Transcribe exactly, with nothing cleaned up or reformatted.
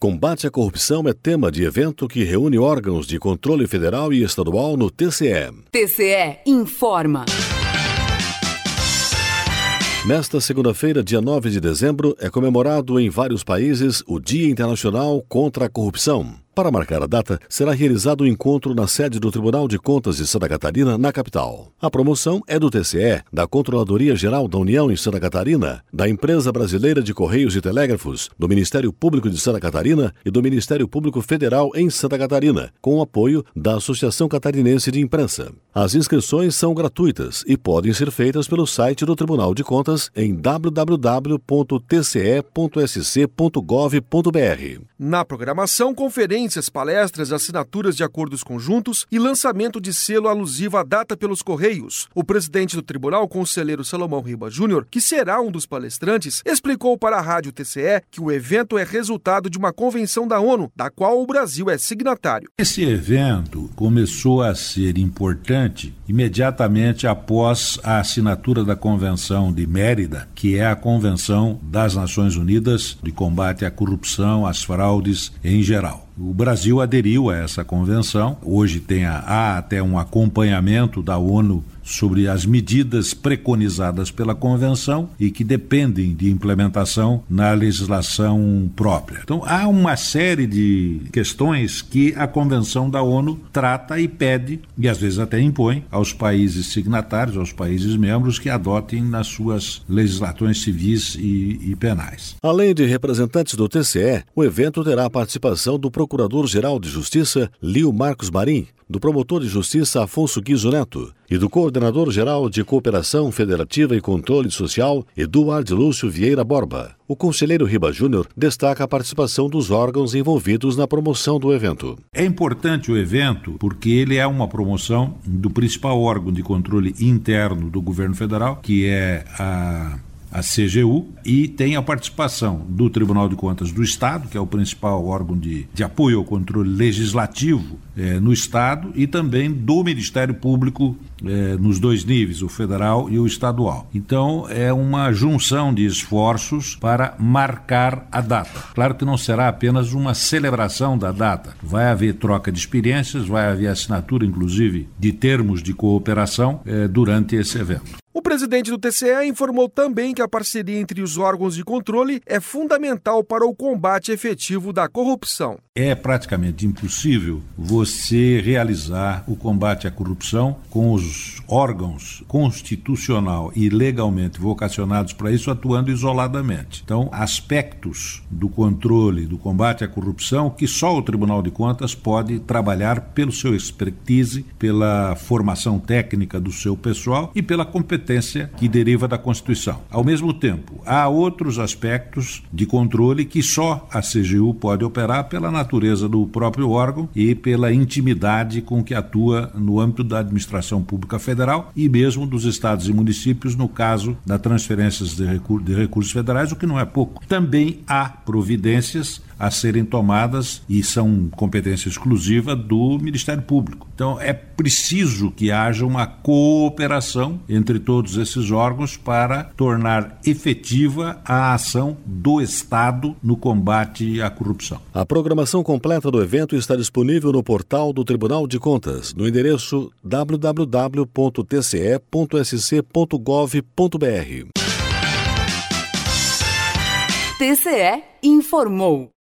Combate à corrupção é tema de evento que reúne órgãos de controle federal e estadual no T C E. T C E informa. Nesta segunda-feira, dia nove de dezembro, é comemorado em vários países o Dia Internacional contra a Corrupção. Para marcar a data, será realizado um encontro na sede do Tribunal de Contas de Santa Catarina, na capital. A promoção é do T C E, da Controladoria Geral da União em Santa Catarina, da Empresa Brasileira de Correios e Telégrafos, do Ministério Público de Santa Catarina e do Ministério Público Federal em Santa Catarina, com o apoio da Associação Catarinense de Imprensa. As inscrições são gratuitas e podem ser feitas pelo site do Tribunal de Contas em w w w ponto t c e ponto s c ponto gov ponto b r. Na programação, conferências, palestras, assinaturas de acordos conjuntos e lançamento de selo alusivo à data pelos Correios. O presidente do tribunal, conselheiro Salomão Riba Júnior, que será um dos palestrantes, explicou para a Rádio T C E que o evento é resultado de uma convenção da ONU, da qual o Brasil é signatário. Esse evento começou a ser importante imediatamente após a assinatura da Convenção de Mérida, que é a Convenção das Nações Unidas de combate à corrupção, às fraudes em geral. O Brasil aderiu a essa convenção. Hoje tem a, há até um acompanhamento da ONU sobre as medidas preconizadas pela convenção e que dependem de implementação na legislação própria. Então, há uma série de questões que a convenção da ONU trata e pede, e às vezes até impõe, aos países signatários, aos países membros, que adotem nas suas legislações civis e, e penais. Além de representantes do T C E, o evento terá a participação do Procurador-Geral de Justiça, Lio Marcos Marim, do Promotor de Justiça, Afonso Guizo Neto, e do Coordenador-Geral de Cooperação Federativa e Controle Social, Eduardo Lúcio Vieira Borba. O conselheiro Riba Júnior destaca a participação dos órgãos envolvidos na promoção do evento. É importante o evento porque ele é uma promoção do principal órgão de controle interno do governo federal, que é a... a C G U, e tem a participação do Tribunal de Contas do Estado, que é o principal órgão de, de apoio ao controle legislativo eh, no Estado, e também do Ministério Público eh, nos dois níveis, o federal e o estadual. Então, é uma junção de esforços para marcar a data. Claro que não será apenas uma celebração da data. Vai haver troca de experiências, vai haver assinatura, inclusive, de termos de cooperação eh, durante esse evento. O presidente do T C E informou também que a parceria entre os órgãos de controle é fundamental para o combate efetivo da corrupção. É praticamente impossível você realizar o combate à corrupção com os órgãos constitucional e legalmente vocacionados para isso atuando isoladamente. Então, aspectos do controle, do combate à corrupção que só o Tribunal de Contas pode trabalhar pelo seu expertise, pela formação técnica do seu pessoal e pela competência que deriva da Constituição. Ao mesmo tempo, há outros aspectos de controle que só a C G U pode operar pela natureza do próprio órgão e pela intimidade com que atua no âmbito da administração pública federal e mesmo dos estados e municípios no caso das transferências de, recur- de recursos federais, o que não é pouco. Também há providências a serem tomadas e são competência exclusiva do Ministério Público. Então, é preciso que haja uma cooperação entre todos esses órgãos para tornar efetiva a ação do Estado no combate à corrupção. A programação completa do evento está disponível no portal do Tribunal de Contas, no endereço w w w ponto t c e ponto s c ponto gov ponto b r. T C E informou.